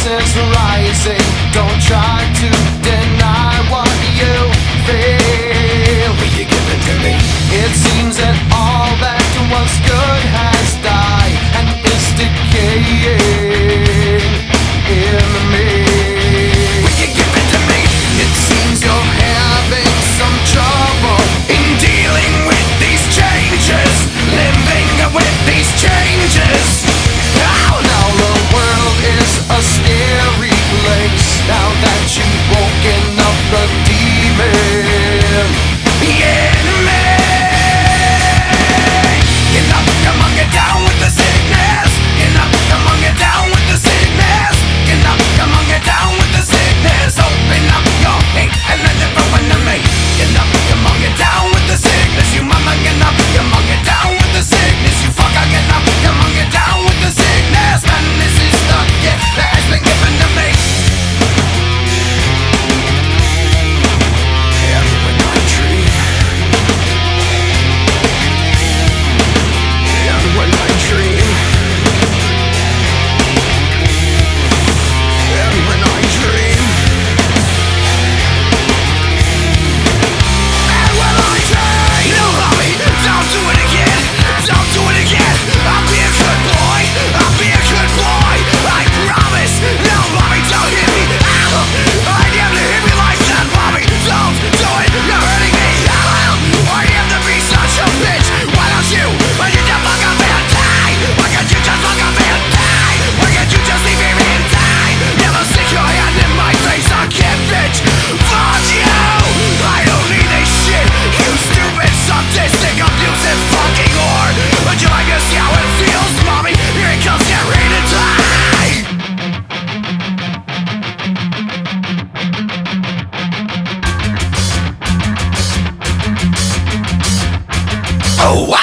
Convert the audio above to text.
voices rising. Don't try to deny what you feel. Will you give it to me? It seems that all that was good has died and is decaying in me. Will you give it to me? It seems you're having some trouble In dealing with these changes, living with these changes. now. Now the world is a scary place. Now that you've woken up the demon In me. Get up, come on, get down with the sickness. Get up, come on, get down with the sickness. Get up, come on, get down with the sickness. Open up your hate and let it flow into me. Get up, come on, get down with the sickness. You mama, get up, come on, get down with the sickness. You fucker, get up, come on, get down with the sickness. Man, this is the gift that has been given to me. And when I dream, and when I dream, and when I dream, and when I dream. No, mommy, don't do it again. Don't do it again. I'll be a good boy. I'll be a good boy. I promise. No, mommy, don't hit me. Ow! I am to hit me like that, mommy. Don't do it. You're hurting me. Ow! I am to be such a bitch. Why don't you? Why can't you fuck up and die? Why can't you just fuck up and die? Why can't you just leave me and die? Never stick your hand in my face. I can't bitch. Fuck you! I don't need this shit. You stupid, sadistic, abusive fucking whore. Would you like to see how it feels, mommy? Here it comes, get ready to die. Oh, wow.